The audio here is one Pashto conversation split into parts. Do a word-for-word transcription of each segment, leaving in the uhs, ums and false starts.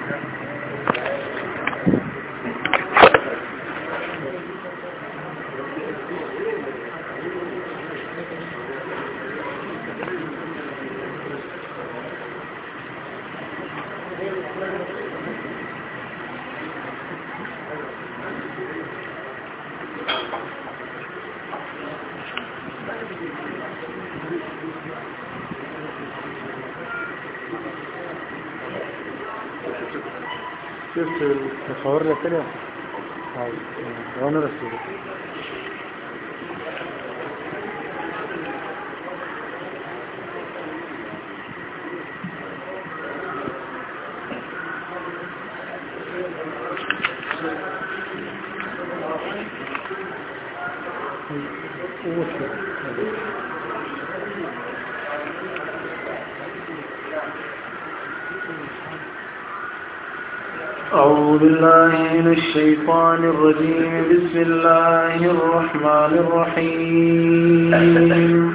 شفت التصور اللي طلع هاي وانا رسوله أعوذ بالله من الشيطان الرجيم بسم الله الرحمن الرحيم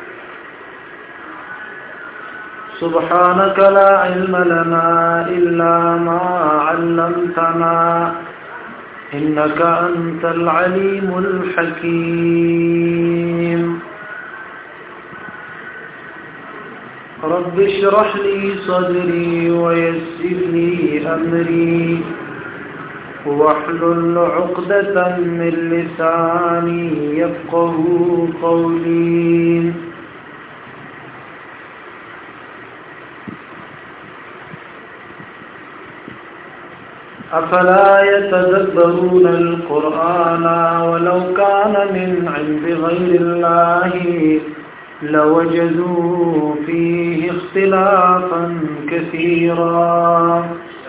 سبحانك لا علم لنا إلا ما علمتنا إنك أنت العليم الحكيم رب اشرح لي صدري ويسر لي أمري واحلل عقدة من لساني يفقه قولي أفلا يتدبرون القرآن ولو كان من عند غير الله لوجدوا فيه اختلافا كثيرا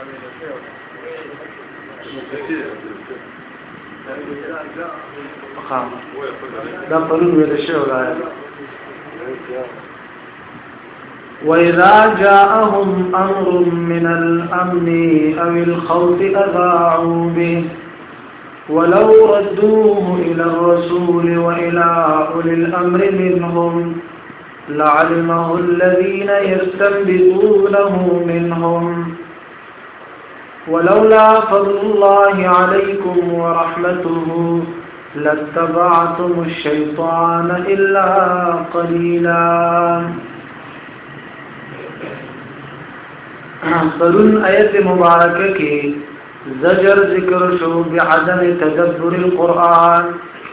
وإذا جاءهم أمر من الأمن أو الخوف أذاعوا به ولو ردوه إلى الرسول وإلى أولي الأمر منهم لعلمه الذين يستنبطونه منهم ولولا فضل الله عليكم ورحمته لاتبعتم الشيطان إلا قليلا. پرون آیت مبارکه کی زجر ذکر شو بعدم تدبر القرآن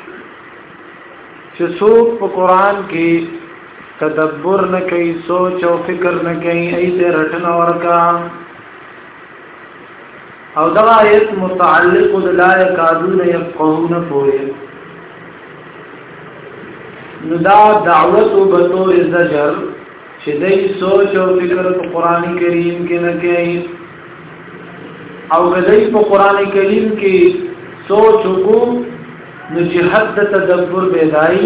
چې څوک په قرآن کې تدبر نه کوي سوچ او فکر نه کوي ایته رټنه ورکا او دا آیت متعلق لا یکادون یفقهون پوهه نو دا دعوت بطور زجر چې دای سوچ او فکر په قرآن کریم کې نه کوي او کدی په قران کریم کې سوچ وکړو نو چې حد تدبر بدای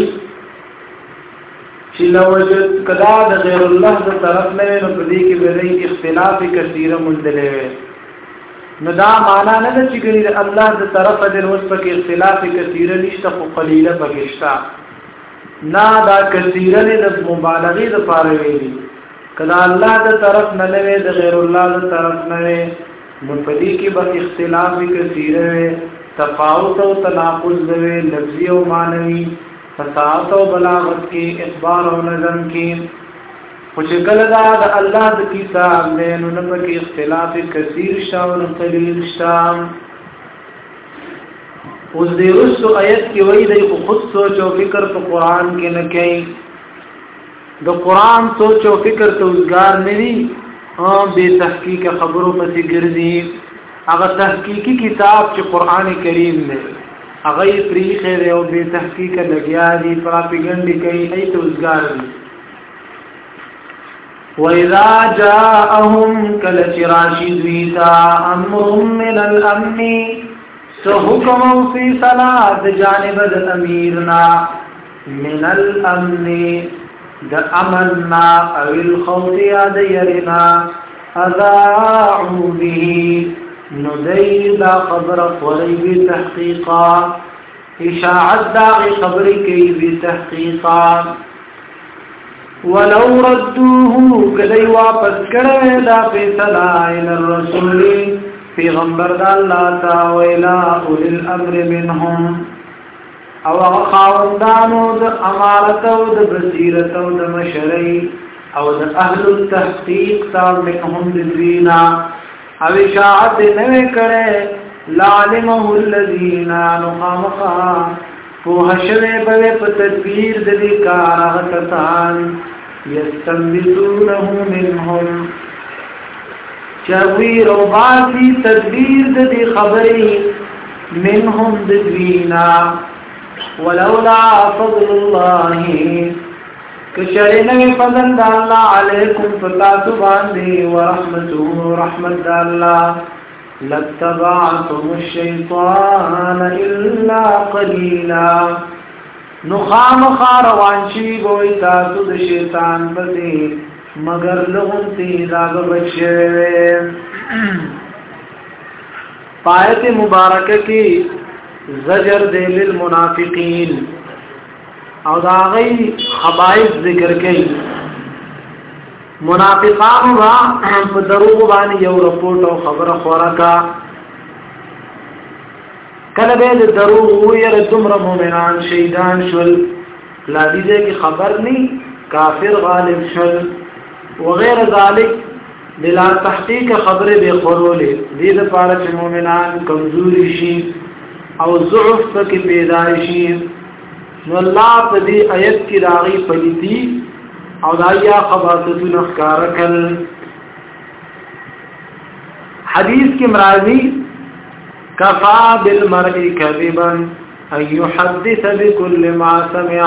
چې لوجد کدا د غیر الله د طرف نه نو په دې کې به اختلاف کثیره مندلې نو دا معنا نه چې ګری الله د طرف د روز په کې اختلاف کثیره نشته خو قلیله بغشتا نه دا کثیره نه د مبالغه د پاره ویلي کدا الله د طرف نه نه د غیر الله د طرف نه نو پدې کې به اختلاف کثیر ہے تفاوت او تناقض دی لفظي او معنوي فصاحت او بلاغت کې اخبار او نظم کې خو چې کله دا د الله د کتاب نه نو نه کې اختلاف کثیر شاو او قلیل شام اوس دې رسو آیت کې وایي د خود سوچ او فکر په قران کې نه کوي د قران سوچ او فکر ته وزګار نه وي او به تحقیق خبرو پسې ګرځي هغه تحقیقی کتاب چې قران کریم دی هغه پریخه دی او به تحقیق لګیا دي پراپګاندا کوي ایت وزګار دي وَإِذَا جَاءَهُمْ كَلَّشِرَاشِدْ وِيْتَا أَمْرٌ مِّنَ الْأَمْنِ سَحُكْمٌ فِي صَلَاةِ جانب الْأَمِيرنا مِنَ الْأَمْنِ د امننا او الخوف یاد یرنا اذاعوا به ندی دا خبر قولی بی تحقیقا اشاعت دا خبر کی بی تحقیقا ولو ردوه کدی واپس کړه دا فیصله الى الرسول پیغمبر د الله تعالی اول الامر منهم او خاوندانو د امارت او د بصیرت او د مشرعي او د اهل التحقیق تام منهم ذینا او اشاعت نه کړه لعلمه الذين نخامخا فوحشوه بوه پا تدبیر ددی کارغتتان یستنبتونه منهم چاوی روباتی تدبیر ددی خبری منهم ددوینا ولولا فضل الله کشرینوی فضل دا اللہ علیکم فتاتو باندی ورحمته رحمت دا اللہ لاتبعتم الشیطان الا قلیلا نخام خاروان شی بوئی تاسو د شیطان پسی مگر لغن تیزا ببچے پایت مبارکہ کی زجر دے للمنافقین او دا غی خبائث ذکر کئی منافقان با په دروغ باندې یو رپورټ او خبره خورکا کله به د دروغ ویره تمره مؤمنان شهیدان شول لا دې کې خبر ني کافر غالب شول وغیر ذلك بلا تحقیق خبره به خورولې دې د پاره چې مؤمنان کمزوري شي او ضعف پکې پیدا شي نو الله په دې آیت کې راغي پلیتی او دایا خباستو نخکارکل حدیث کی مرازی کفا بالمرء کذبا ان یحدث بكل ما سمع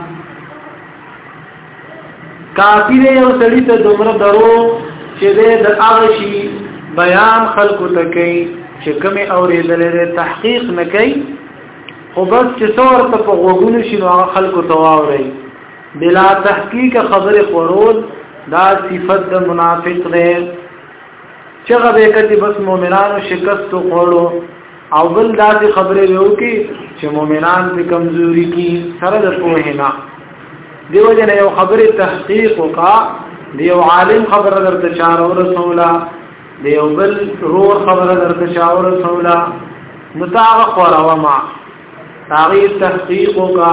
کافی دے یو سڑی تا دمر درو چه دے در اغشی بیان خلقو تکی چه کمی اوری دلے تحقیق نکی خو بس چه سور تا پا غوگونو شنو آغا خلقو تواو رئی بلا تحقیق خبر خورول دا صفت دا منافق دے چغه به کتی بس مومنانو شکست خوړو او بل داسې خبرې وو کی چې مومنان په کمزوري کې سره د پوهینا دیو جن یو خبره تحقیق وکا دیو عالم خبره درته چار او رسولا دیو بل رور خبره درته چار او رسولا متاغ خوروا ما تغییر تحقیق وکا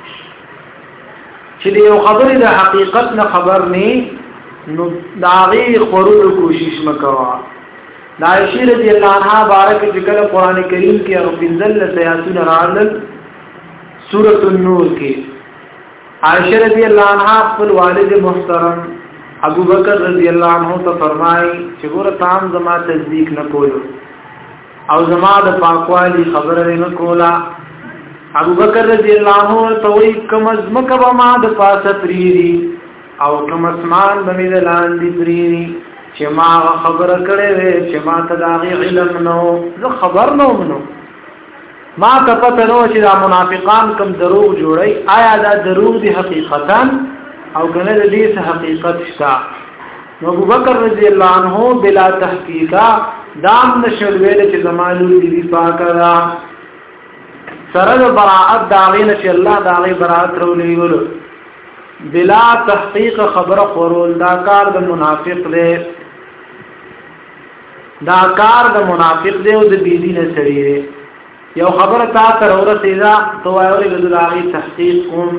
چې دیو خبره د حقیقت نه خبر نه نو داغی خورول کوشش مکوا دا عائشہ رضی اللہ عنہ بارک ذکر قرآن کریم کی اغفنزل سیاسون رالل سورة النور کی عائشہ رضی اللہ عنہ اقبل والد محترم ابو بکر رضی اللہ عنہ تا فرمائی چگور تام زما تصدیق نکولو او زما دا پاکوالی خبر نکولا ابو بکر رضی اللہ عنہ توی کم از مکبا ما دا پاس پریری او کوم اسمان باندې لاندې پریری چې ما خبره کړې وې چې ما تداغي علم نو زه خبر نو منو ما ته پته نو چې دا منافقان کوم دروغ جوړي آیا دا دروغ دي حقیقتا او کنه دې څه حقیقت شته نو ابو بکر رضی الله عنه بلا تحقیقا دام نشول ویل چې زمانو دې پاکرا سره براءت داغینه چې الله داغي براءت ورولې ورو بلا تحقیق خبر خورول دا کار د منافق دی دا کار د منافق دی او د بیدین سړي دی یو خبره تا تر ورسېدا تو وایوري د داغي تحقیق کوم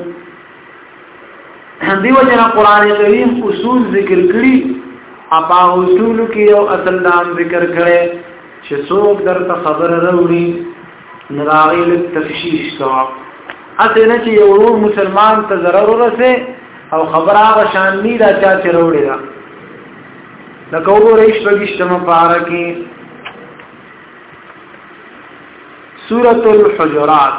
دیو جنا قران کریم اصول ذکر کړي اپا اصول کې یو اصل نام ذکر کړي چې څوک درته خبر راوړي نراغي له تفشیش کا اته نه چې یو مسلمان ته ضرر ورسه او خبر هغه شان نی دا چا چې وروړي دا لکه وګورئ شپږشتمه پاره کې سورۃ الحجرات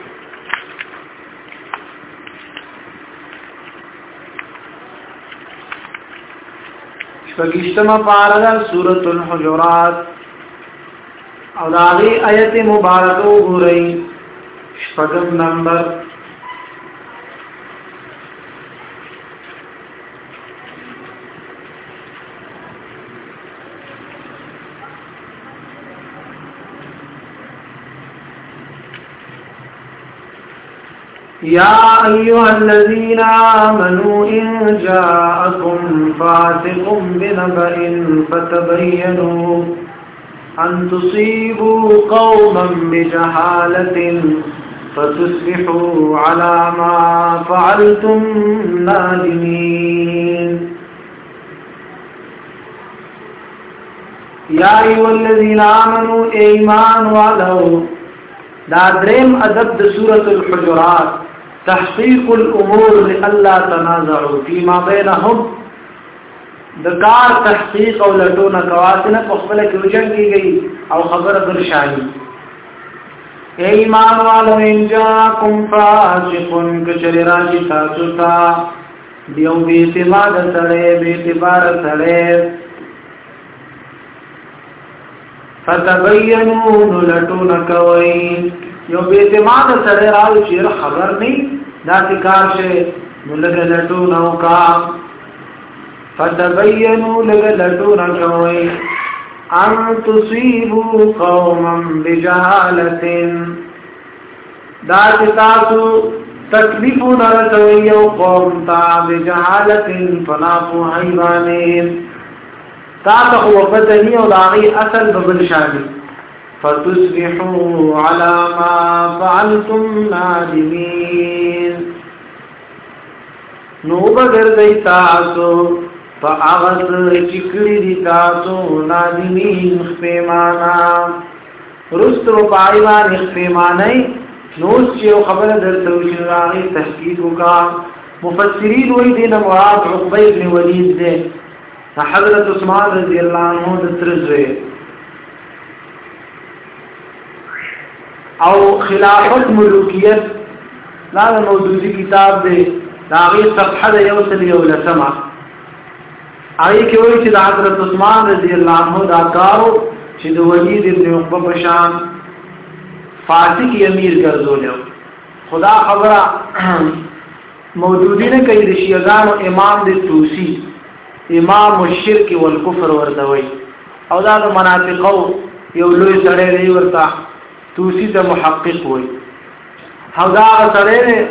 شپږشتمه پاره دا سورۃ الحجرات او دا غي آیت مبارکه وګورئ شپږم نمبر يا أيها الذين آمنوا إن جاءكم فاسق بنبأ فتبينوا أن تصيبوا قوما بجهالة فتصبحوا على ما فعلتم نادمين. يا أيها الذين آمنوا إيمان ولو دا درم أدب سورة الحجرات تحقيق الأمور لألا تنازعوا فيما بينهم دکار تحقیق او لټونه کواسنه په خپل کې وجن کیږي او خبر درشایي. ایمان والو ان جاءکم فاسقون کچری راځي تاسو ته دیو بي اعتماد سره بي اعتبار سره فتبینوا لټونه کوي یو بي اعتماد سره راځي چې خبر نه دا کار شي ملګ لټونه وکا فتبینوا لغلطونا کوئی ان تصیبوا قوما بجهالت دا تاسو تکلیفو نرسوی یو قوم تا بجهالت فنافو حیبانین تاسو وفتنی او داغی اصل ببلشانی فتصبحوا على ما فعلتم نادمین نو بگردی تاسو فاغت چکڑی دی تاسو نادمین اخفیمانا رست و پایوان اخفیمانی نوس چیو خبر در توشن راغی تحقیقو کا مفسرین وی دین مراد عقبی ابن ولید دے حضرت عثمان رضی اللہ عنہ دترزوے او خلافت ملوکیت لا موضوعی کتاب دے داغی صفحہ دے یوصل یولسمہ آئی کہ وہی چیز حضرت عثمان رضی اللہ عنہ دا کارو چیز ولید ابن عقبہ پشان فاسق امیر گرزو لیو خدا خبرہ موجودی نے کئی رشیگان و امام دے توسی امام الشرک والکفر وردوئی او دا دا منافقو یو لوی سڑے رہی ورتا توسی دا محقق ہوئی او دا سڑے رہے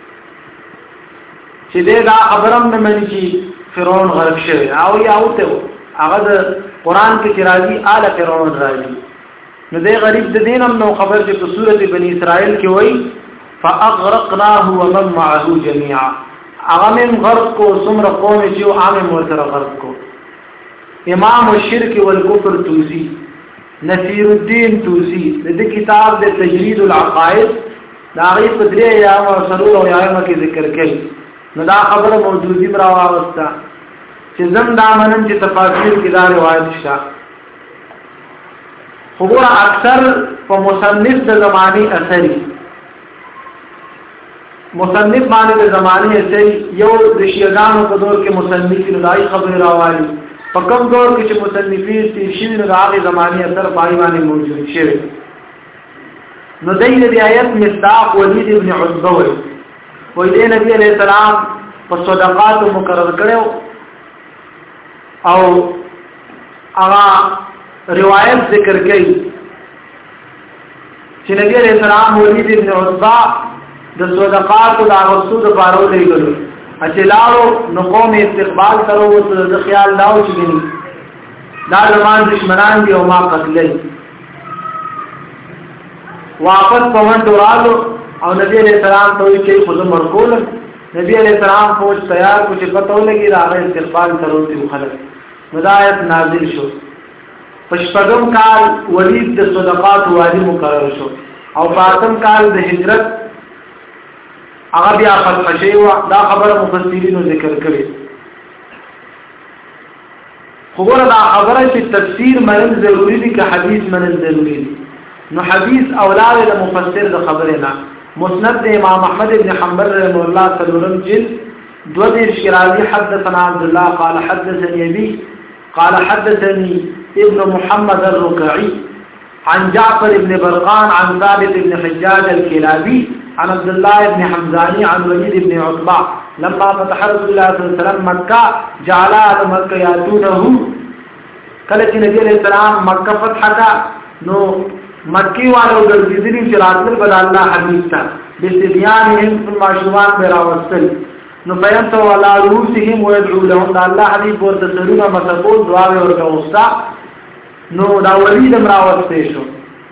چی دے دا خبرم نمانی چی فرعون غرق شوی او یا اوته هغه د قران کې چې راځي آل فرعون راځي نو دې غریب د دینم نو خبر چې په سورته بنی اسرائیل کې وایي فاغرقناه ومن معه جميعا هغه من غرق کو څومره قوم چې عام مرتر غرق کو امام الشرك والكفر توسی نصیر الدین توسی د کتاب د تجرید العقائد دا غي په درې یا او سرور او یامه کې ذکر کړي نو دا خبر موجودی برا واوستا چې زم دا منن چې تفاسیر کې دا روایت شته خو ګور اکثر په مصنف د زمانی اثري مصنف باندې د زمانی اثري یو د شیعاګانو په دور کې مصنف نو دای خبر راوالي په کوم دور کې چې مصنفین تیر شي نو هغه زمانی اثر پای باندې موجود شي نو دای د آیت مصداق ولید ابن عتبہ وی دے نبی علیہ السلام پر صدقات مقرر کرو او اغا روایت ذکر کئی چی نبی علیہ السلام ولید ابن عتبہ دا صدقات دا غصود پارو لے گلو اچھی لارو نقوم استقبال کرو تو دا خیال لاو چگنی دا زمان دشمنان دی او ما قتلی واپس پوند دورالو او نبی علیہ السلام تو یہ خود مرکول نبی علیہ السلام فوج تیار کچھ پتہ لگی راغ استقبال کرو تی خلق مدایت نازل شو پشپغم کال ولید د صدقات واجب مقرر شو او فاطم کال د هجرت هغه بیا فتح شوی دا خبر مفسرین ذکر کړي خبره دا خبره چې تفسیر منل ضروری دي که حدیث منل ضروری دي نو حدیث اولاد د مفسر د خبره نه مسند امام احمد بن حنبل رحمه الله سلورم جلد دو دیر شرازی حدثنا عبد الله قال حدثني ابي قال حدثني ابن محمد الركعي عن جعفر بن برقان عن ثابت بن حجاج الكلابي عن عبد الله بن حمزاني عن وليد بن عتبة لما فتح رسول الله صلى الله عليه وسلم مكة جعل على مكة ياتونه کله چې نبی عليه السلام مکه فتح کا نو مکی والو ګرځېدلي چې راتل بل الله حدیث تا بسبيانهم المعشومان براوستل نو فینتو علا روسهم ویدعو لهم دا اللہ حبیب ورتسلون مسکول دعاوی ورکوستا نو دا ولید مراوستیشو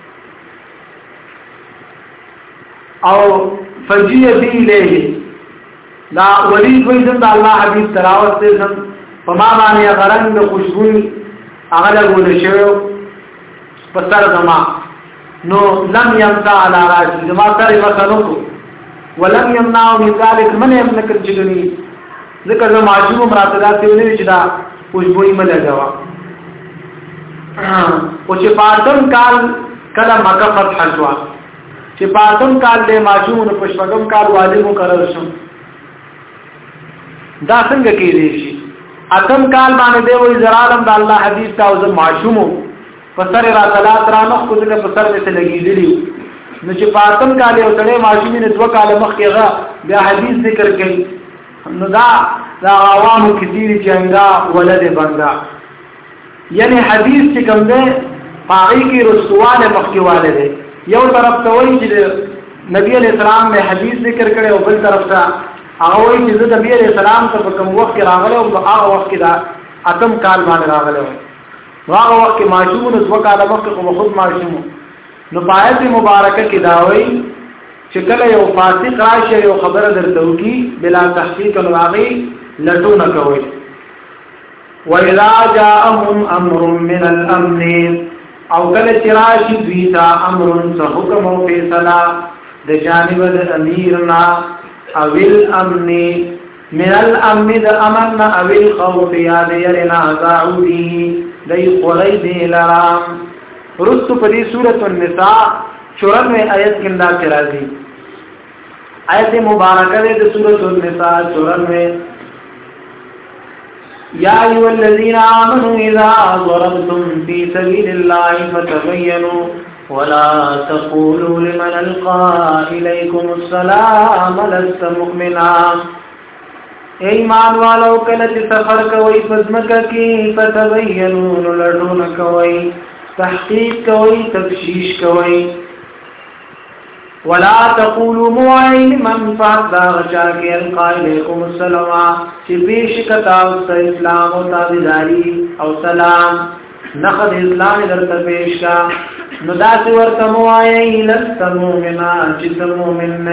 او فجی بی لیه دا ولید ویدن دا اللہ حبیب تراوستیشن فما بانی غرنگ دا خوشبوی اغلقو دشویو پسر زما نو لم یمتا علا راشی زما سر مسنوکو ولم يمنعوا من ذلك من يمنكر جگنی ذکر زم عجوب مراتدات تیونی چدا خوشبوئی ملگوا او چه پاتم کال کلا مکہ فتح شوا چه پاتم کال دے معجوب نو پشپگم کال واجب مقرر شم دا څنګه کېدی شي اتم کال باندې دی وې زرالم د الله حدیث تا او زم معشومو پسر را صلات را نو خو دې پسر دې ته لګېدلی نو چې پاتم کال یو سړی معشومې نه دوه کال مخکې غا بیا حدیث ذکر کړي نو دا دا عوامو کثیر چنګا ولد بنګا یعنی حدیث چې کوم دی پاغي کې رسواله مخکې والده یو طرف ته وایي چې نبی علیہ السلام نے حدیث ذکر کړي او بل طرف ته هغه وایي چې د نبی علیہ السلام ته په کوم وخت کې راغله او هغه وخت کې دا اتم کال باندې راغله هغه وخت کې معشوم نو دوه کال مخکې خو خود معشوم نو پایت مبارکه کې دا وایي چې کله یو فاسق راشي یو خبره درته وکي بلا تحقیق نو هغه لټو نه کوي وَإِذَا جَاءَهُمْ أَمْرٌ مِّنَ الْأَمْنِ او کله چراشی دویتا امرن سا حکم و فیصلہ د جانب د امیرنا اویل امنی من الامن د امن اویل خوف یاد یرنا ازاعو دی دی قولی دی لرام رستو پدی سورة النساء چورنوے آیت کندہ چرازی آیت مبارکہ دی سورة النساء چورنوے یا ایو الذین آمنوا اذا ضربتم فی سبیل اللہ فتبینوا ولا تقولوا لمن القى الیکم السلام لست مؤمنا ایمان والو کلچ سفر کوئی پزمکہ کی فتبینوا لڑون کوئی تحقیق کوئی تفشیش کوئی ولا تقولوا موعين من فاذا غشاك القى اليكم السلام چې بشکتا او اسلام او تابعداري او سلام نخد اسلام درته پیش کا نو داس ورته موعين لست مؤمنا چې مؤمن نه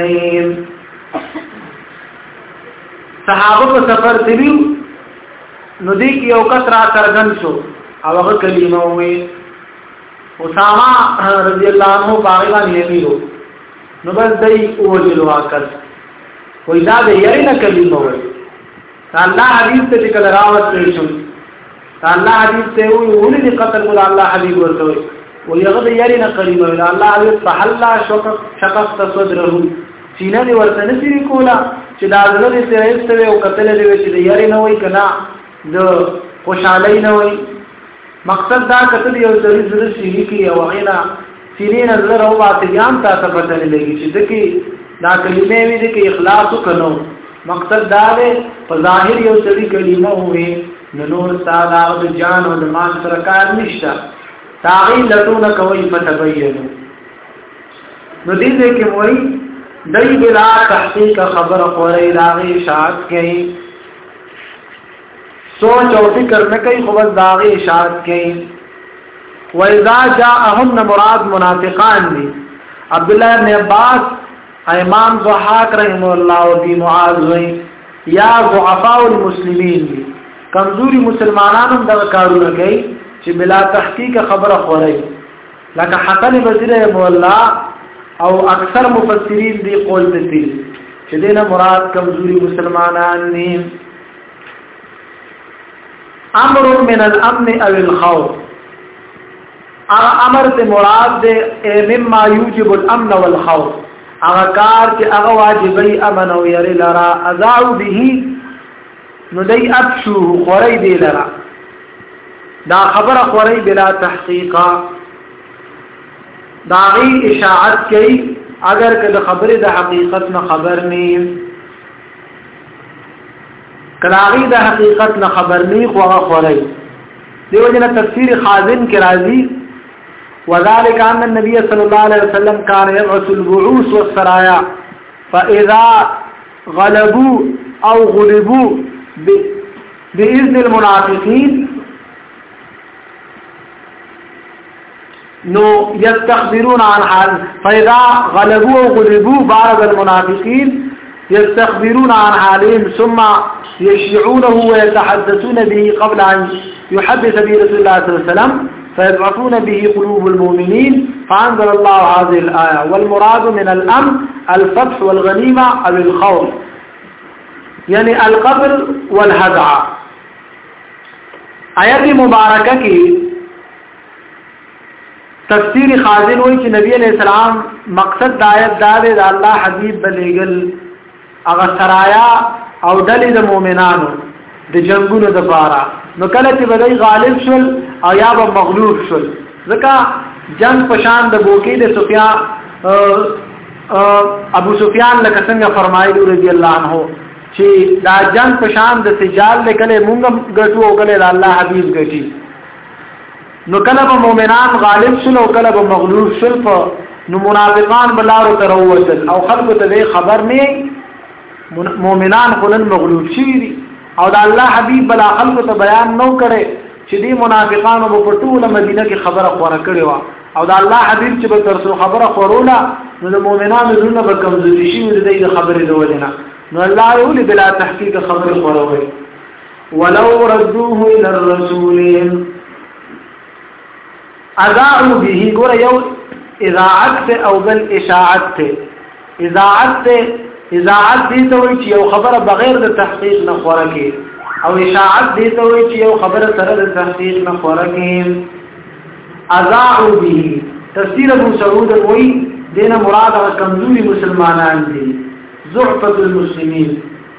صحابه په سفر تلو نو دې کې یو کس را ترغن شو او هغه کلمه وې اسامه رضی الله عنه باغلا نیمیرو نو بس دای اوجلو آکل وی دا دا یری نا کلمه وی تا اللہ حدیث تے چکل راوت تیشن تا اللہ حدیث تے وی اولی دی قتل ملا اللہ حبیب ورطوی وی اغد یری نا کلمه وی اللہ حبیب فحلا شقق تصدرہو سینہ دی ورطنسیری کولا چی دا ازلو دی سرائستوی او قتل دیوی چی دا یری نوی کنا دا خوشحالی نوی مقصد دا قتل یو سری زر سیری کی او غینا سینې نظر او باطیان تا ته پته نه لګي چې دکی دا کلمې وی دي کې اخلاص وکړو مقصد دا دی په ظاهر یو سړي کلمه وې نور ساده او جان او مان سره کار نشته تاغي لټونه کوي فتبینو نو دې دې کې وایي دای بلا تحقیق خبر خوري لاغي اشاعت کوي سوچ او فکر نه کوي خو بس داغي اشاعت کوي وَإِذَا جَاءَهُمْ مراد منافقان دی عبداللہ ابن عباس امام ضحاک رحم اللہ و دی معاذ وی یا ضعفاء المسلمین دی کمزوری مسلمانانم دا کارو لگئی چی بلا تحقیق خبر خوری لکه حسن بزیر رحم اللہ او اکثر مفسرین دی قول تسیر چی دینا مراد کمزوری مسلمانان دی امر من الامن او الخوف امر تے مراد دے مما یوجب الامن والخوف اغا کار کے اغا واجبی امن و یری لرا ازاعو بیہی ندی ابشو خوری دی لرا دا خبر خوری بلا تحقیقا دا غی اشاعت کی اگر کہ دا خبر دا حقیقت نا خبر نیم کلاغی دا حقیقت نا خبر نیم خواہ خوری دیو جنا تفسیر خازن کی رازی وذلك أن النبي صلى الله عليه وسلم كان يبعث البعوث والسرايا فاذا غلبوا او غلبوا باذن المنافقين نو يستخبرون عن حال فاذا غلبوا او غلبوا بعض المنافقين يستخبرون عن حالهم ثم يشيعونه ويتحدثون به قبل أن يحدث به رسول الله صلى الله عليه وسلم فيضعفون به قلوب المؤمنين فأنزل الله هذه الآية والمراد من الأمن الفتح والغنيمة أو الخوف يعني القتل والهدع. آيات مباركة کی تفسیر خازن ہوئی کہ نبی علیہ السلام مقصد دایت دار دا اللہ حبیب بلیگل اغا سرایا او ډلې د مؤمنانو د جنگونو د پاره نو کله چې بدای غالب شول او یا به مغلوب شول ځکه جنگ پشان د بوکی د سفیان ابو سفیان لکه څنګه فرمایلی رضی الله عنه چې دا جنگ پشان د سجال لکه مونږ ګټو او کله الله حبیب ګټي نو کله به مؤمنان غالب شول او کله به مغلوب شول نو منافقان بلارو تروتل او خلکو ته خبر نه مؤمنان خلن مغلوب شي دي او دا الله حبيب بلا خلق ته بیان نو کړي چې دي منافقانو په ټوله مدینه کې خبره خورا کړي وا او دا الله حبيب چې به ترسو خبره خوروله نو د مؤمنانو زړه به کمزوري شي د دې خبرې دولنه نو الله یو بلا تحقیق خبر خوروي ولو ردوه الى الرسول اذاعوا به ګور یو اذاعت او بل اشاعت اذاعت اذاعت دي ته وي چې یو خبره بغیر د تحقیق نه خوره کې او اشاعت دي ته وي چې یو خبره سره د تحقیق نه خوره کې اذاعوا به تفسیر ابو سعود وی دینه مراد او کمزوري مسلمانان دي ضعفة المسلمين.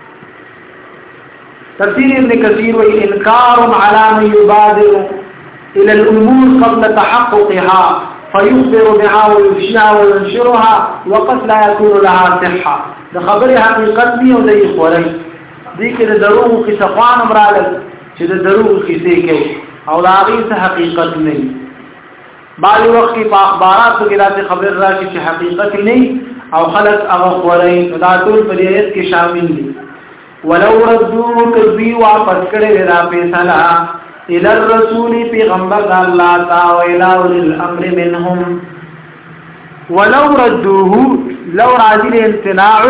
تفسیر ابن کثیر وی انکار على من يبادر الى الامور قبل تحققها فيخبر بها ويفشيها وينشرها وقد لا يكون لها صحة. ده خبر حقیقت نی او دی خوري دي کې د دروغ کې صفان امراله چې د دروغ کې کوي او لا غي حقیقت نه بعض وخت په اخبارات کې راځي خبر راشي چې حقیقت نه او خلق هغه خوري دا ټول په دې کې شامل دي. ولو ردوه کذبی واپس کړي را فیصله الى الرسول پیغمبر الله تعالی و الى الامر منهم ولو ردوه لو راضی امتناع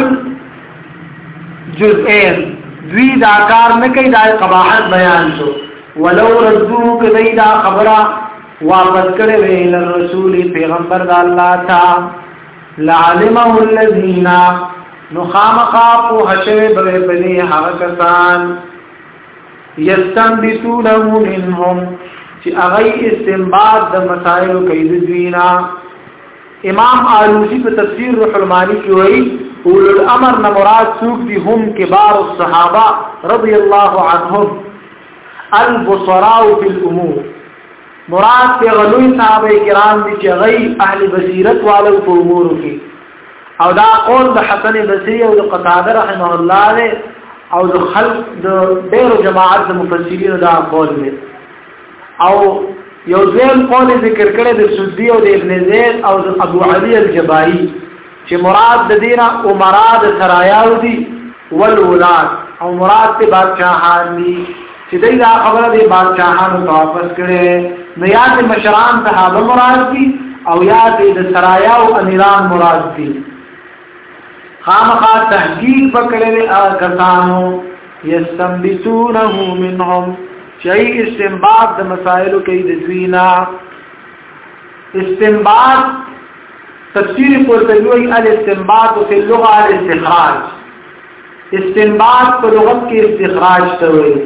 جزئین دوی دا کار نه کوي دا قباحت بیان شو ولو ردوه کدی دا خبره واپس کړي ویل الرسول پیغمبر د الله تعالی لعلمه الذين نخامقا په حشر به بني هغه کسان یستنبتونه منهم چې هغه استنباط د مسائل کوي د دوینا. امام آلوسی په تفسیر روح المانی کې وایي اولو الامر نه مراد څوک دي هم کبار الصحابه رضی الله عنهم البصراء في الامور مراد ته غلوی صحابه کرام دي چې غي اهل بصیرت والو په امور کې او دا قول د حسن بصری او د قتاده رحمه الله له او د خلق د ډېر جماعت د مفسرین دا قول دی او یو ځل قول ذکر کړی د سدی او د ابن زید او د ابو علی الجبائی چې مراد د دینه او مراد سرایاو دي ولولاد او مراد ته بادشاہان دي چې دا خبره دی بادشاہانو واپس کړي نه یاد مشران صحابه مراد دي او یاد د سرایاو امیران مراد دي. خامخا تحقیق بکړل کسانو یستنبتونه منهم شیء استنباط د مسائل کوي د دوینا. استنباط تفسیر قرطبی الاستنباط فی اللغه الاستخراج استنباط په لغت کې استخراج ته وایي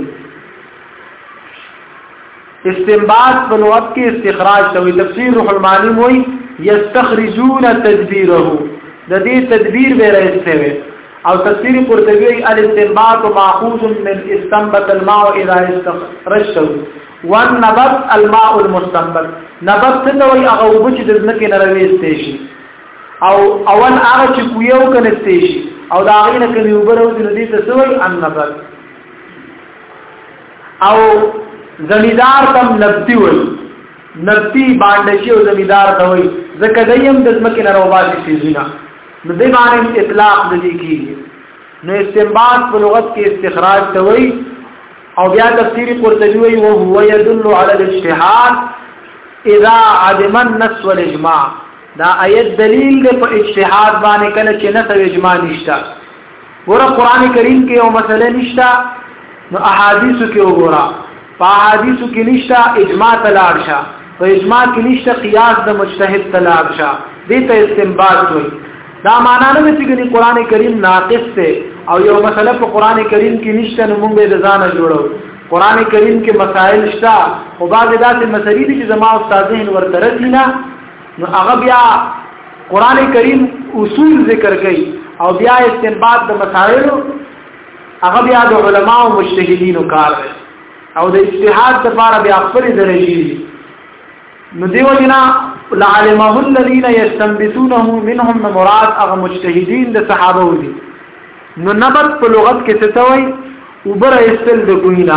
استنباط په لغت کې استخراج ته وایي. تفسیر روح المانی وایي یستخرجون تدبیره د دې تدبیر به راځي او تفسیر قرطبی الاستنباط ماخوذ من استنبط الماء اذا استخرجته والنبت الماء المستنبط. نبت څه وایي هغه وبچ د ځمکې نه راوېستې شي او اول هغه چې کویو کنيستې شي او دا غینه کوي وبرو د دې څه وایي النبت. او زمیدار تم نبتی وایي نبتی باندې شي او زمیدار ته وایي ځکه دیم د ځمکې نه راوباسي شي زینا نو دې باندې اطلاق د دې کیږي. نو استنباط په لغت کې استخراج ته وایي او بیا تفسیر قرطبی وایي او هو يدل على الاجتهاد اذا عدم النص والاجماع. دا آیت دلیل دی په اجتهاد باندې کله چې نص او اجماع نشته. ګوره قران کریم کې یو مسله نشته نو احادیثو کې وګوره، په احادیثو کې نشته اجماع تلاړ شه، په اجماع کې نشته قیاس د مجتهد تلاړ شه، دې ته استنباط وایي. دا معنا نه چې ګنې قران کریم ناقص دی او یو مسله په قران کریم کې نشته نو موږ به ځان جوړو. قران کریم کې مسائل شته او بعض داسې مسلې دي چې زما استادین ورته رسینا نو هغه بیا قران کریم اصول ذکر کوي او بیا استنباط د مسائل هغه بیا د علما او مجتهدینو کار دی او د اجتهاد لپاره بیا خپل درجه نو دیو جنا لعلمه الذين يستنبطونه منهم مراد هغه مجتهدین د صحابه دي. نو نبت په لغت کې څه ته وایي؟ وبره استل د کوینا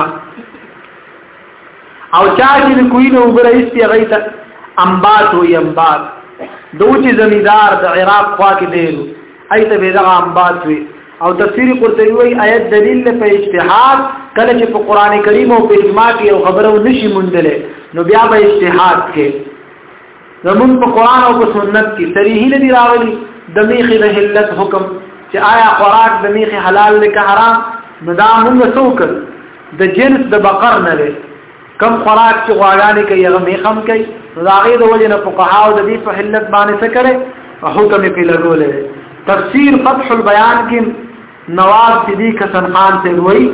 او چا چې د کوینا وبره استی غیته انبات و انبات دوی زمیدار د عراق خوا کې دی ایته به دا انبات وي. او تفسیر قرطبی وایي آیت دلیل په اجتهاد کله چې په قران کریم او په اجماع کې یو خبره ونشي مونډله نو بیا به اجتهاد کې زمون په قران او په سنت کې صریح ندی راغلي د میخ د حلت حکم چې آیا خوراک د میخ حلال لکه حرام نو دا موږ څوک د جنس د بقر نه لري کم خوراک چې غواړانه کوي هغه میخم کوي نو دا غي د وجه نه فقها او د دې په حلت باندې څه کړي حکم یې لګولې. تفسیر فتح البیان کې نواب صدیق حسن خان سے وایي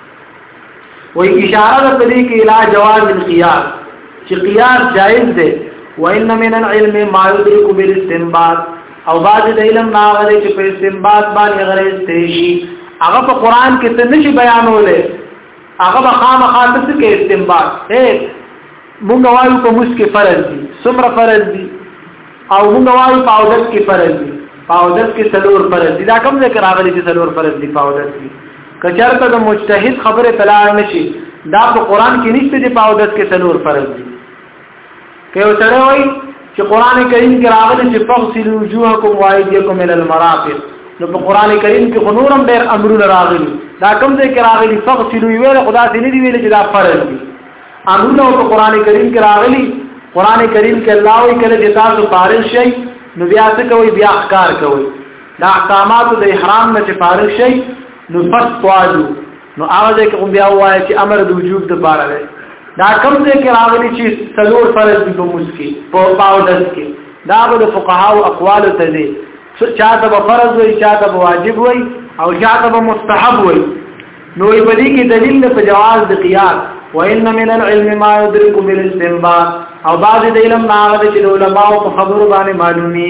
وایي اشاره د دې کې الی جواز القياس چې قياس جائز دی. وان من العلم ما يدرك بالاستنباط او بعض د علم ناغله چې په استنباط باندې غره استشي هغه په قران کې څه نشي بیانولې هغه به خامخا څه کې استنباط اے مونږ وایو په مسکه فرض دي څومره فرض دي او مونږ وایو په اودس کې فرض دي په اودس کې څلور فرض دي دا کوم ذکر راغلي چې څلور فرض دي په اودس کې کچارته د مجتهد خبره تلاړ نشي دا په قران کې نشته چې په اودس کې څلور فرض دي. که یو سره وایي چې قران کریم کې راغلي چې فغسلوا وجوهکم وایدیکم الى المرافق نو په قران کریم کې خنورم ډېر امرونه راغلي دا کوم ځای کې راغلي فغسلوا ویل خدا دې نه دی ویل چې دا فرض دي امرونه په قران کریم کې راغلي. قران کریم کې الله وی کله چې تاسو فارغ شئ نو بیا څه کوي بیا احکار کوي دا احکامات د احرام نه چې فارغ شئ نو پس توادو نو هغه کې کوم بیا وایي چې امر د وجوب د بار دی دا کوم ځای کې راغلي چې څلور فرض دي په مسکی په پاودس کې دا به د فقهاو اقوال ته دي چاته به فرض وي چاته به واجب وي او چاته به مستحب وي. نو په دې کې دلیل په جواز د قياس وان من العلم ما يدرك بالاستنباط او بعض د علم ناغه چې علماء په خبرو باندې معلومي.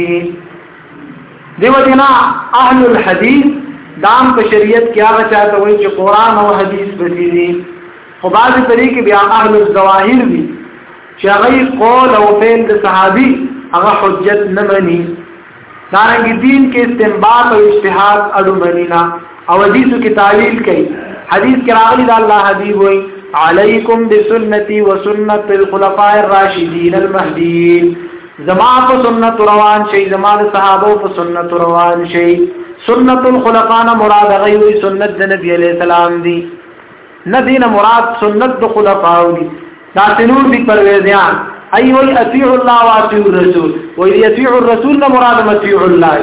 دیو جنا اهل الحديث دام په شریعت کې هغه چاته وایي چې قران او حديث بسيدي خو بعض طریقې بیا اهل الظواهر دي چې هغه قول او فعل د صحابي هغه حجت نه مني. دارنګ دین کې استنباط او اجتهاد اړو منینا او حدیثو کې تعلیل کوي. حدیث کې راغلي د الله حبیب وایي علیکم بسنتی وسنت الخلفاء الراشدین المهدیین زما په سنت روان شي زما د صحابه په سنت روان شي. سنت الخلفاء مراد غوي سنت د نبی علیہ السلام دی نه دین مراد سنت د خلفاء دي. دا تنور دي پرويزيان اي وي اطيع الله واطيع الرسول وي يطيع الرسول نه مراد مطيع الله.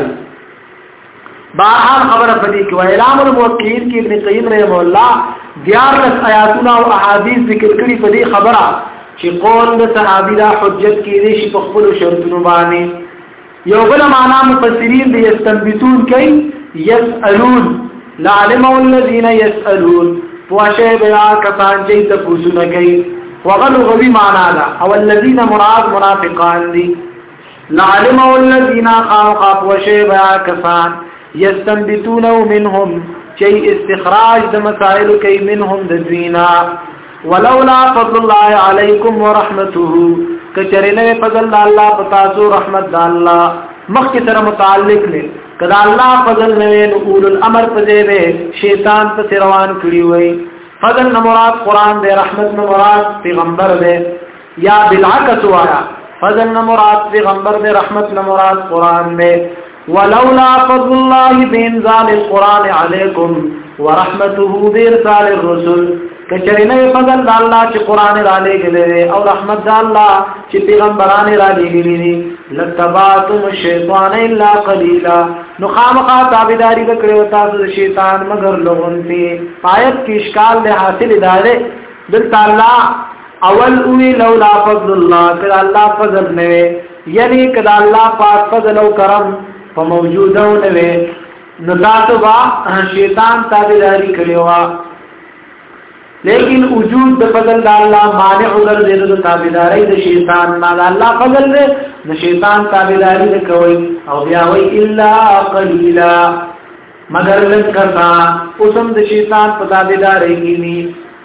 بهر خبره پدې کې اعلان الموقعين کې ابن قیم رحم الله دیارلس آیاتونه او احادیث ذکر کړي په دې خبره چې قول د صحابي دا حجت کې دي چې په خپل شرطونو باندې. یو بل معنا مفسرین دي استنبطون کوي يسالون لعلم الذين يسالون پوښه بیا کسان چې تاسو نه کوي وغلو غوی معنا دا او الذين مراد منافقان دي. لعلم الذين قاموا پوښه بیا کسان يستنبطون منهم شيء استخراج د مسائل کوي منهم د دینا ولولا فضل الله عليكم ورحمته کچرنه فضل الله پتاسو رحمت الله مخکې سره متعلق نه کدا الله فضل نه نو اول الامر پدې به شیطان په روان کړی وای. فضل نه مراد قران دی رحمت نه مراد پیغمبر دی یا بالعکس وایا فضل نه مراد پیغمبر دی رحمت نه مراد قران دی. ولولا فضل الله بإنزال القرآن عليكم ورحمته بإرسال الرسل کچرینه فضل د الله چې قرآن را لېږلی او رحمت د الله چې پیغمبران را لېږلي دي لتبعتم الشیطان الا قلیلا نو خامخا تابعداري وکړو تاسو د شیطان مگر لغونتی آیت کې اشکال له حاصل ادارې دلته الله اول وی لولا فضل الله کله الله فضل نه یعنی کله الله پاک فضل او کرم په موجوده نه نو تاسو با شیطان تابعداري کړو لیکن وجود د فضل د الله مانع وګرځي د تابعداري د شیطان نه الله فضل دې د شیطان تابعداري نه کوي او بیا وی الا قليلا مگر لکتا اوسم د شیطان په تابعداري کې ني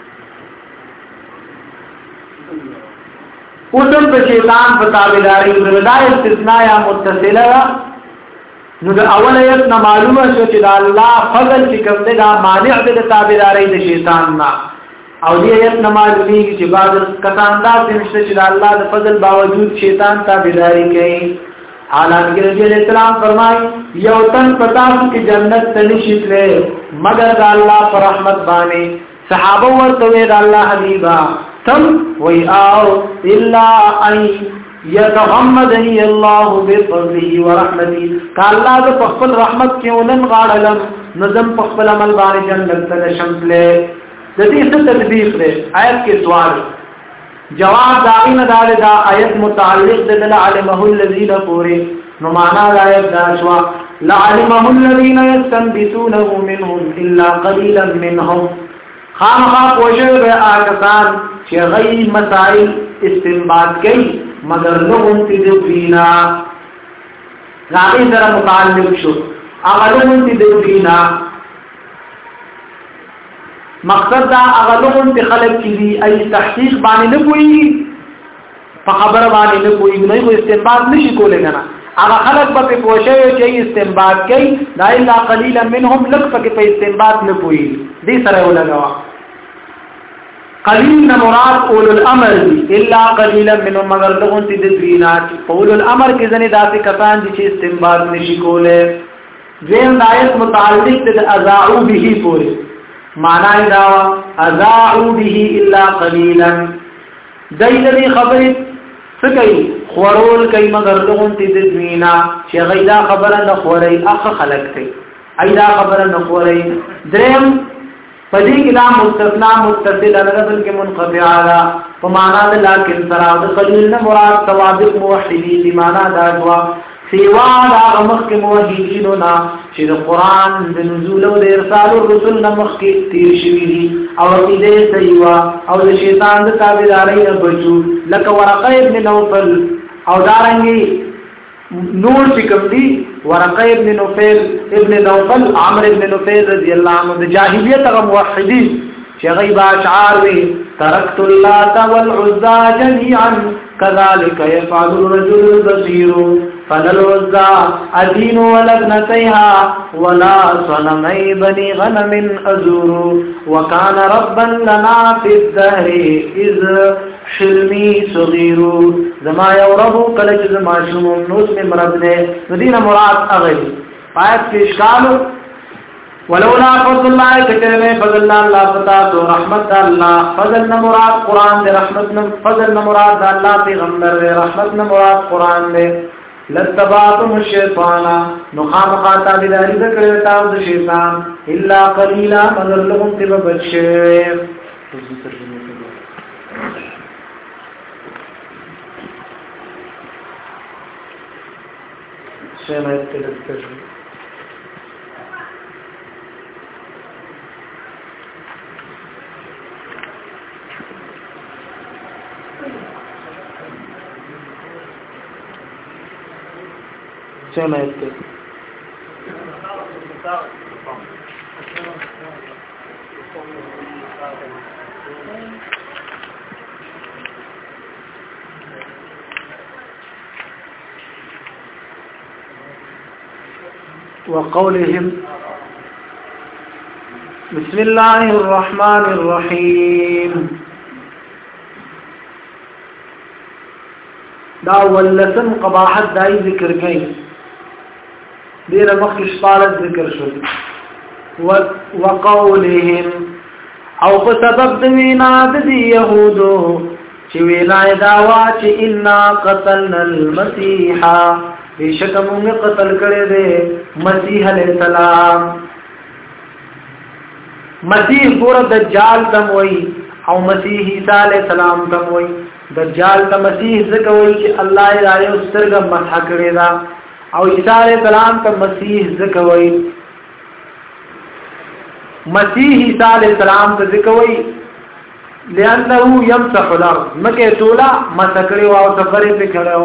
اوسم د شیطان په تابعداري د ودای استثناء یا متصله نو د اول ایت نه معلومه شو چې د الله فضل چې کوم دی دا مانع دی د تابعداري د شیطان نه او دې ایت نه معلومي چې بعض کسان دا نشته چې د الله د فضل باوجود شیطان تابعداري کوي حالانکه نبی علیہ السلام فرمایي یو تن پتا چې جنت ته نشیتله مگر د الله پر رحمت باندې صحابه ورته د الله حبیبا تم وی او الا ان يتغمدني الله بفضله ورحمته قال الله د خپل رحمت کې ولن غاړلم نظم خپل عمل باندې جنت ته شمله د دې څه تدبیر لري آیت کې سوال جواب داغینه داله دا آیت متعلق د علمه الذين پوری نو معنا د آیت دا شوا لعلمه الذين يستنبطونه منهم الا قليلا منهم خامخا پوجل به آکسان چې غي مسائل استنباط کوي مگر لغون تی دینا راغی سره متعلق شو هغه لغون تی دینا مقصد دا هغه لغون تی خلق کی دی ای تحقیق باندې نه کوي په خبره باندې نه کوي نه کوئی استنباط نشي کولای کنه هغه خلق به پوښي چې استنباط کوي دا الا قليلا منهم لک پکې په استنباط نه کوي دې سره ولګوا قلیل مراد اولو الامر دی الا قلیلا منهم مگر لغون تی دینات اولو الامر کې ځنې داسې کسان دي چې استنباط نشي کوله ځین آیت متعلق د اذاعوا به پوری معنی دا اذاعوا به الا قلیلا دای دې خبرې څه کوي خورول کوي مگر لغون تی دینا چې غیدا خبره نه خوري اخ خلق کوي ایدا خبره نه خوري دریم پدې کې دا مستثنا متصل الربل کې منقطع اعلی په معنا د لکن سره د قلیل نه مراد توابق موحدین دی معنا دا دوا سیوا دا مخ کې موحدینو نا چې د قران د نزول او د ارسال الرسل نه مخ کې تیر شوی دي او دې سیوا او د شیطان د تابعداري نه بچو لکه ورقه ابن نوفل او دارنګي نور چکم دی ورقه ابن نوفل ابن نوفل عمر ابن نوفل رضی اللہ عنہ د جاہلیت هغه موحدین چې غیب اشعار وی ترکت اللات والعزى جميعا كذلك يفعل الرجل البصير فلا العزى ادين ولبنتيها ولا صنمي بني غنم ازور وكان ربا لنا في الدهر اذ حلمی صغیر زما یو ربو کله چې زما شوم نو اسم مراد نه مدینه مراد اغلی آیت کې اشکال ولولا فضل الله کتنه فضل الله پتا تو رحمت الله فضل نه مراد قران دې رحمت نه فضل نه مراد الله پیغمبر دې رحمت نه مراد قران دې لتبعتم الشیطان نو خامخا تابعداري وکړه تاسو د شیطان الا قليلا مگر لهم تب بچي سمعت التجربة سمعت وقولهم بسم الله الرحمن الرحيم دا ولسن قباحت دای ذکر کئ دیر مخی شپارت ذکر شد وقولهم او په سبب د وینا د يهودو چې وینا داوا چې ان قتلنا المسيح بشک موږ قتل کړی دی مسیح علیہ السلام. مسیح ګور دجال تم وای او مسیح عیسی علیہ السلام تم وای. دجال ته مسیح ځکه وای چې الله یې رايو سترګه مسح کړی دا او عیسی علیہ السلام ته مسیح ځکه وای. مسیح عیسی علیہ السلام ته ځکه وای لانه يمسح الارض مکه ټولا مسکړی او سفرې په کړو.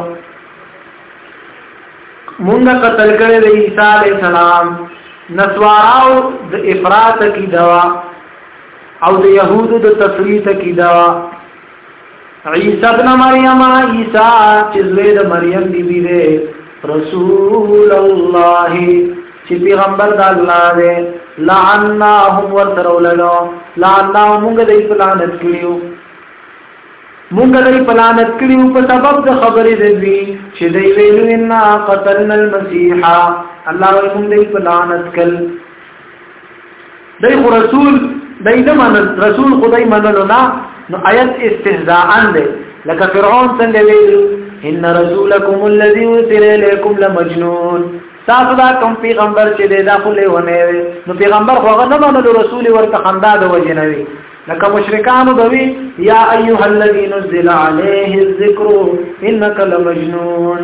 مونږه قتل کړی د عیسی علیہ السلام. نسواراو د افراط کی دوا او د يهودو د تفریط کی دوا. عیسی ابن مریم عیسی چې زوی د مریم بیبی دی رسول الله چې پیغمبر د الله دی. لعناهم ورترولنو لعناهم مونږ د پلانت کړیو مونږ د پلانت کړیو په سبب د خبرې دی چې دی ویلو ان قتلنا المسيح الله مونږ د پلانت کړ. دی رسول دی د من رسول خدای منلو نه نو آیت استهزاء ده لکه فرعون څنګه ویلو ان رسولکم الذی ارسل الیکم لمجنون. تاسو دا کوم پیغمبر چې دی دا خو له ونه نو پیغمبر خو هغه نه منلو رسول ورته خندا د وجه نه وی لکه مشرکان دوی یا ایها الذی نزل علیه الذکر انک لمجنون.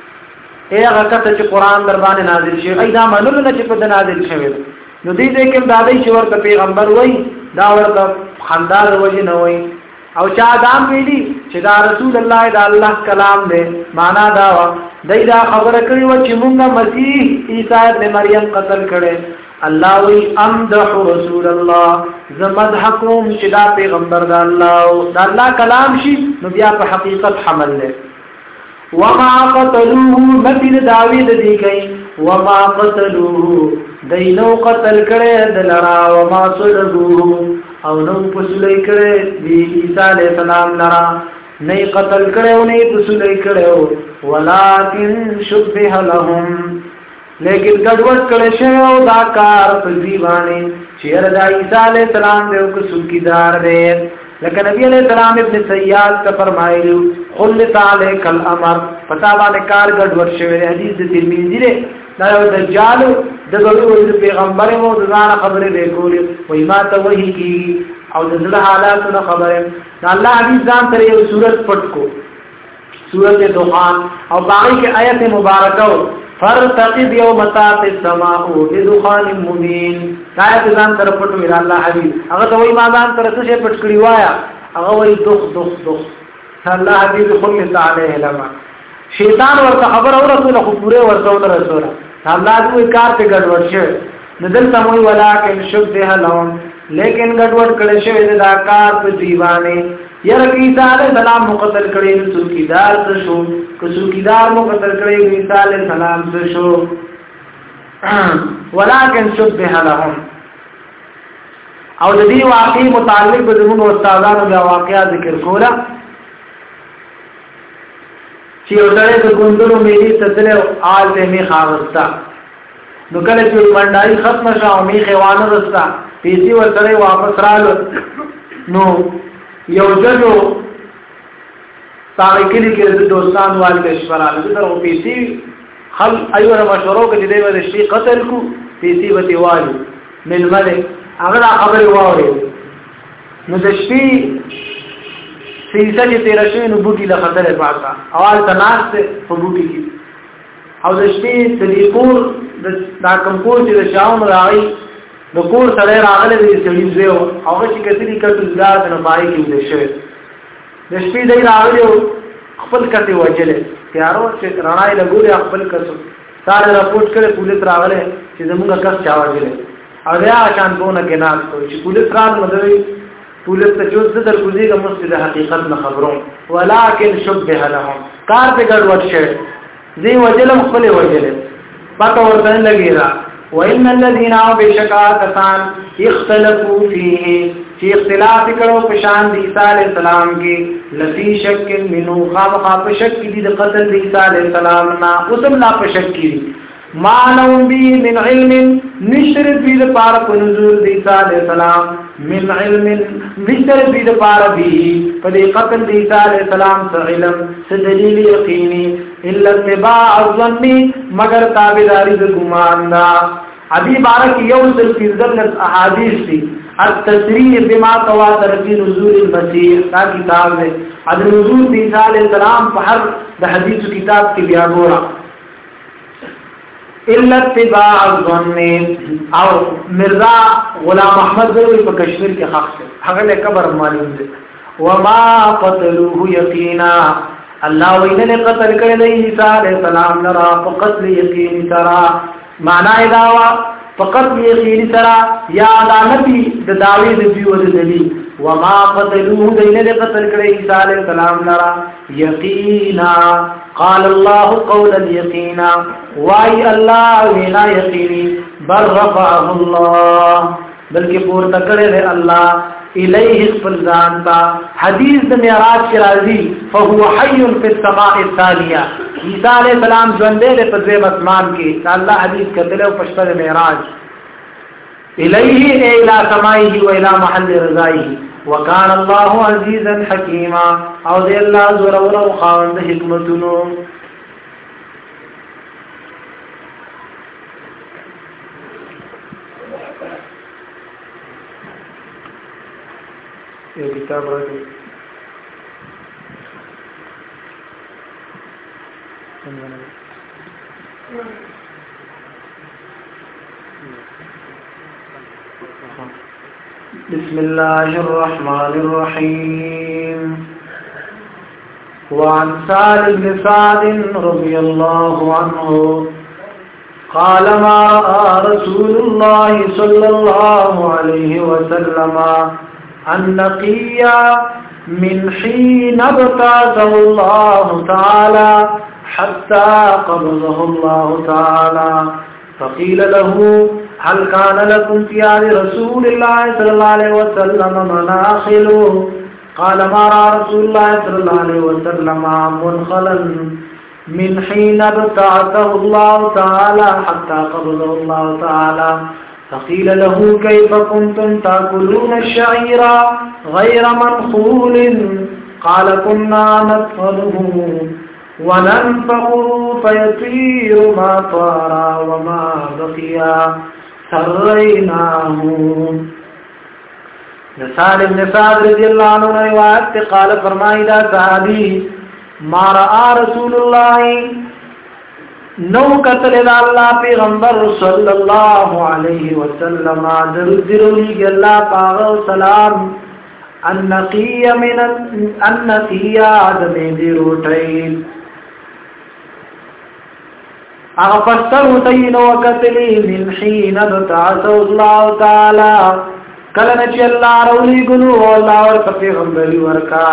اے هغه کته چې قران در باندې نازل شي ای دا منلو نه چې په نازل شوی نو دې دې کې دا دی چې ورته پیغمبر وای دا ورته خندا د وجه نه وای او چا دام ویلی چې دا رسول الله دا الله کلام دی. معنا دا دای دا خبره کړی و چې مونږه مسیح عیسی ابن مریم قتل کړي. الله وی امدح رسول الله زمدحکم چې دا پیغمبر دا الله دا الله کلام شي نو بیا په حقیقت حمل له. وما قتلوه مثل داوود دی کوي وما قتلوه دینو قتل کړي دلرا وما صلبوه او نو پسولې کړي دی عیسی علیہ السلام لرا نه قتل کړو نه پسولې کړو ولکن شبه لهم لیکن ګډوډ کړي شو دا کار په دیوانه چیر د عیسی علیہ السلام دیو کو څوکیدار دی. لکه نبی علیہ السلام ابن سیاد کا فرمایلو خلت علیک الامر پتا باندې کار ګډوډ شوی حدیث د ترمذی دی. دا یو دجال د دوی پیغمبر مو د ځان خبره وکولې وای ما ته وਹੀ کی او د زړه حالاتونو خبره دا الله حدیث ځان تر یو صورت پټ کو سورۃ دخان او باقی کې آیت مبارکه فرتقب یوم تات السماء بدخان مبین. آیت ځان تر پټ ویل الله حدیث هغه ته وای ما ځان تر څه پټ کړی وایا هغه وای دخ دخ دخ الله حدیث خلص علیه لما شیطان ورته خبر او رسول خو پوره ورته رسول الله دوی کار ته ګډوډ شه ندل سموي ولکن شبه لهم لیکن ګډوډ کړي شه دا کار په دیوانه یره عیسی علیہ السلام مقتل کړي څوکیدار څه شو کو څوکیدار مقتل کړي عیسی علیہ السلام څه شو ولکن شبه لهم. او د دې واقعي متعلق به زموږ استادانو دا واقعیا ذکر کوله چې اورره د ګوندونو میری تدل آل ته می خاورستا نو کله چې منډای ختم شاو می خوانه رستا پیسي ورته واپس رالو نو یو ججو تاریخي کې د دوستان وال کې شپراله دغه پیسي خل ایوه مشورو کې دی ور شي قتل کو پیسي وتی والو من ملک هغه خبره واره نو د شپې سیسه چې تیر شوی نو بوټي له خطر پاتا اول تناس په بوټي کې او د شپې تلیکور د کوم کور چې شاون راغی د کور سره راغله د سړي زو هغه چې کتلی کټو زړه نه پای کې د شوی د شپې دی راغلی خپل کته وجلې تیارو چې رڼای لګولې خپل کسو ساره راپورټ کړي پولیس راغله چې زموږه کس چا وجلې او بیا شان بونه کې ناس کوي چې پولیس راغله مدوي پولیس ته جو صدر کوزي د مسجد حقیقت نه خبرون ولکن شبه لهم کار په ګډوډ شي زی وجلم خپل وجلې پته ورته لګیرا وان الذين بشکا کسان اختلافوا فيه چې اختلاف کړو په شان د عیسی علی السلام کې لفی شک منو خامخا په شک دي د قتل د عیسی علی السلام نه اوسم لا په شک دي ما لهم بی من علم نشر بید پار پنزول دیسا علیہ السلام من علم نشر بید پار بی فدی قتل دیسا علیہ السلام سا علم سا دلیل یقینی الا اتباع الظنی مگر تابداری دا گمان دا ابھی بارک یوصل فی ذلت احادیث دی التسریح بما تواتر فی نزول المسیح دا کتاب ہے اد نزول دیسا علیہ السلام فحر دا حدیث کتاب کی بیا گورا الا اتباع الظن او مرزا غلام احمد زوی په کشمیر کې خاص ہے هغه له قبر معلوم دي وما قتلوه یقینا الله وینه قتل کړی عیسی علیہ السلام نرا فقط یقین ترا معنی دا وا فقط یقین ترا یا دا نبی د داوی د دیو د دلی وما قتلوه دینه قتل کړی عیسی علیہ السلام نرا یقینا قال الله قولا یقینا وای الله وینا یقینی بل رفعه الله بلکې پور تکړه دے الله الیه فلزان تا حدیث د معراج کی راضی فهو حی فی السماء الثانیه عیسی علیہ السلام ژوند دے په دې اسمان کې الله حدیث کتل او پښتو معراج الیه الى سمائه و الى محل رضائه وکان الله عزیزا حکیما او دې الله زور او خاوند حکمتونو یہ کتاب راځي بسم الله الرحمن الرحيم وعن سعد بن سعد رضي الله عنه قال ما رأى رسول الله صلى الله عليه وسلم النقي من حين ابتعثه الله تعالى حتى قبضه الله تعالى فقيل له هل كان لكم في آل رسول الله صلى الله عليه وسلم مناخل قال ما رأى رسول الله صلى الله عليه وسلم منخلا من حين ابتعثه الله تعالى حتى قبضه الله تعالى فقيل له كيف كنتم تأكلون الشعير غير منخول قال كنا ندخله وننفخه فيطير ما طار وما بقي سريناه نسال ابن سعد رضی اللہ عنہ نے روایت قال فرمائی دا صحابی ما رأى رسول الله نو قتل اللہ پیغمبر صلی اللہ علیہ وسلم درود درودی اللہ پاک و سلام النقی من النقی آدم دی روٹین اغفستر تین وقتلی من حین بتعث اللہ تعالی کلنچی اللہ رولی گنو اللہ ورکا پیغمبری ورکا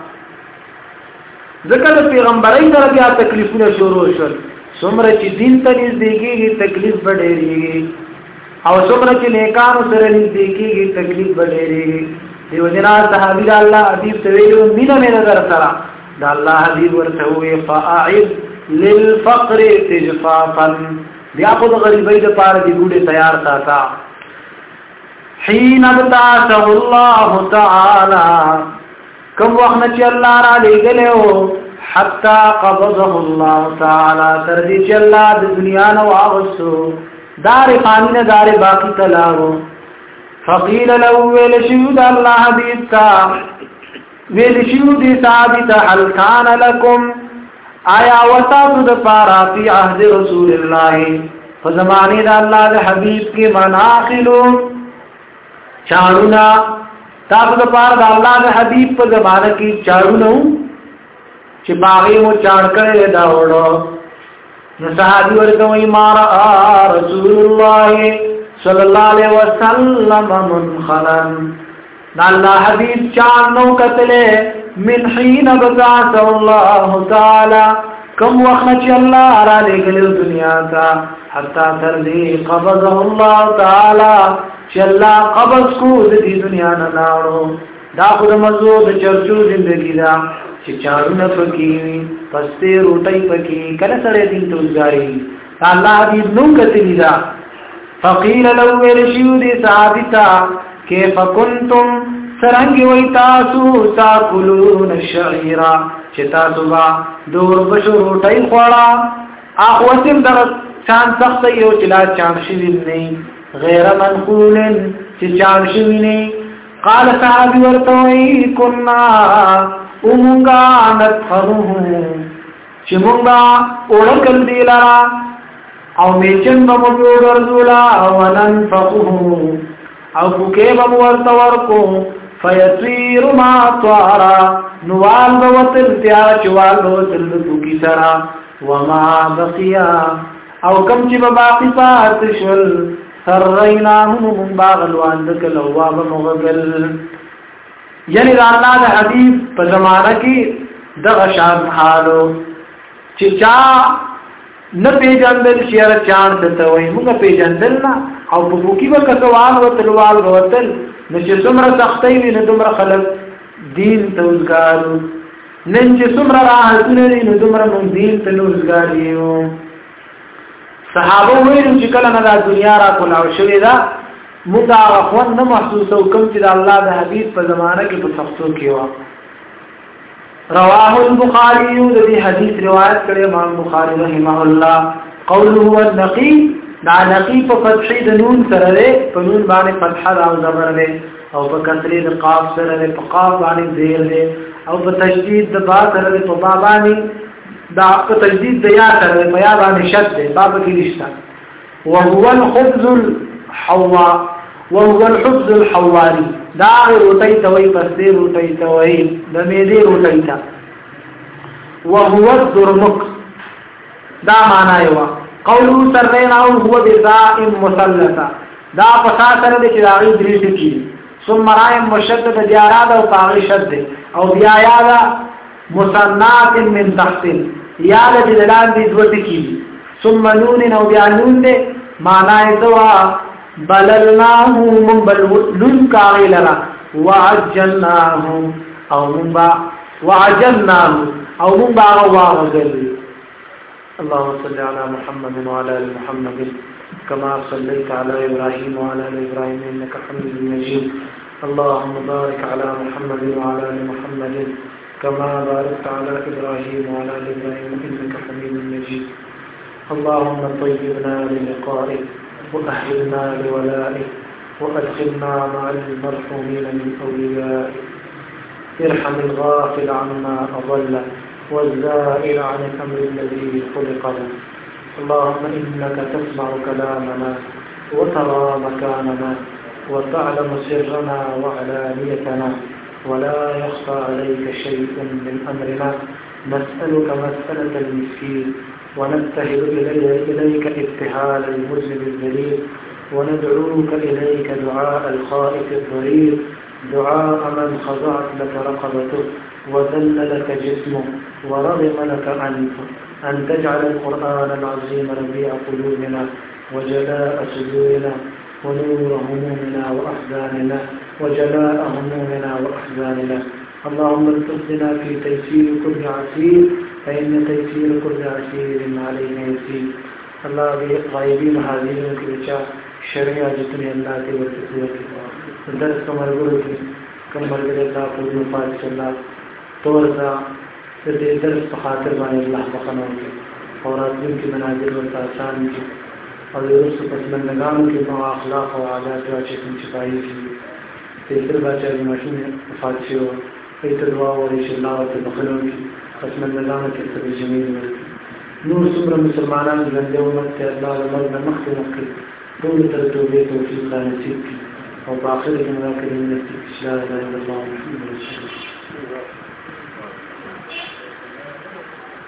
ذکر پیغمبری در بیا تکلیفون شروع شد سمره چې دین ته نزدیکېږي تکلیف به ډېرېږي او سمره چې نیکانو سره نزدیکېږي تکلیف به ډېرېږي دیو جنا صحابي د الله حبیب ته ویلو مینه مې نظر سره د الله حبیب ورته وې فاعد للفقر تجفافا بیا خو د غریبۍ دپاره دې ګوډې تیار ساته حين ابتعثه الله تعالی کوم وخت چې الله را لېږلی و حتى قبضه الله تعالى تردی چې الله د دنیا نو واغسو دار فانی دار باقی تلاو فقيل له ولشهود الله حبيب تا ولشهود ثابت هل كان لكم آیا وتاسو د پارا فی عهد رسول الله فزمانه د الله د حبيب کې مناخلو چاړونا تاسو د پارا د الله د حبيب په زمانه کې چاړونو چې باغی مو چاړ کړي دا وړو نو صحابي ورته وی مار رسول الله صلی الله علیه وسلم منخلا الله حبیب چاړ نو کتله من حين بذات الله تعالی کوم وخت چې الله را لګل دنیا تا حتا تر دې قبضه الله تعالی چې الله قبض کو دې دنیا نه لاړو دا خو د مزو د چرچو ژوندۍ دا چې چارونه پکې پسته روټي پکې کله سره دین توزګاری الله حبیب نو کتلی دا فقیل لو ورشیو دی صحابتا کیف کنتم سرنگی وی تاسو تاکلون الشعیرا چه تاسو با دور بشو روٹای خوڑا آخواتیم در چان سخت یو چلا چان شوین نی غیر منخولن چه چان شوینی قال صحابی ورطوئی کننا امونگا نتخنوهم چه مونگا اوڑکل دی لرا او میچن بمجو گرزولا وننفقوهم او فکے بمورتورکو فیطویر ما طوارا نوال بوتل تیا چوال بوتل فکی سرا وما بقیا او کم چی بباقی پاتشول سریناهم من باغلوان دکل اواب مغگل یعنی دا اللہ دا حدیث پا زمانہ کی دا غشان حالو چی چا نه پیجندل شیر چان دتوي موږ پیجندل نه او په بوکی به کسوال وتلوال وتل نو چې څومره سختي وي نو دومره خلک دین ته وزګارو نن چې څومره راحتونه دي نو دومره موږ دین ته وزګاریو صحابه وایي چې کله نه د دنیا را کولاو شوې ده موږ هغه خو نه محسوسو کوم چې د الله د حبيب په زمانه کې په سختو کې و رواه البخاري الذي حديث روایت کړي امام بخاري رحمه الله قوله النقي دا نقي په فتح د نون سره له په نون باندې فتح او زبر له او په کسری د قاف سره له په قاف باندې زیر له او په تشدید د با سره له په با باندې دا په تشدید د یا سره له په یا باندې شد ده باب کې رښتا وهو الخبز الحوا وهو الحبز الحواري دا روټي توي پسې روټي توي د مېدې روټي تا وهو الدرمك دا معنا یو قولو سرنا هو بذاء مثلثه دا پسا سره د چراغي درې ټکی ثم راي مشدد دیاراد او قاغي شد او بیا یاد مصنات من تحت یاد دلان دي دوه ټکی ثم نون او بیا نون دې معنا یې بللناه من بللن کاغی لرا وعجلناه او من با وعجلناه او من با وعجل اللهم صل على محمد وعلى ال محمد كما صليت على ابراهيم وعلى ال ابراهيم انك حميد مجيد اللهم بارك على محمد وعلى ال محمد كما باركت على ابراهيم وعلى ال ابراهيم انك حميد مجيد اللهم طيبنا بلقائك وأهلنا لولائك وأدخلنا مع المرحومين من أوليائك ارحم الغافل عما أضل والزائر عن الأمر الذي خلق له اللهم إنك تسمع كلامنا وترى مكاننا وتعلم سرنا وعلانيتنا ولا يخفى عليك شيء من أمرنا نسألك مسألة المسكين ونبتهل إليك ابتهال المذنب الذليل وندعوك إليك دعاء الخائف الضرير دعاء من خضعت لك رقبته وذل لك جسمه ورغم لك أنفه أن تجعل القرآن العظيم ربيع قلوبنا وجلاء صدورنا ونور همومنا وأحزاننا وجلاء همومنا وأحزاننا اللهم التفنا في تيسير كل عسير فإن تيسير كل عسير علينا يسير الله غائبين حاضرين کے بچا شرعیہ جتنے اللہ کے وسیلے درس کو مرغوب کی کم مرغوب اللہ کو وفات صلی اللہ تورزا دې درس په خاطر باندې الله بخنو کی اور ازم کی منازل و آسان کی اور رسو پسندگانو کی نو اخلاق و عادات و چې کوم چې پایي کی تیر بچا د ماشین وفات شو ایت دعا و ان شاء الله ته بخنو کی پسندگانو کې سبي جميل نور څومره مسلمانان ژوند امت ته الله لمر نه مخکې مخکې ټول تر توبې توفیق نصیب کړي او په آخر کې موږ کې نصیب لا اله الا الله محمد رسول الله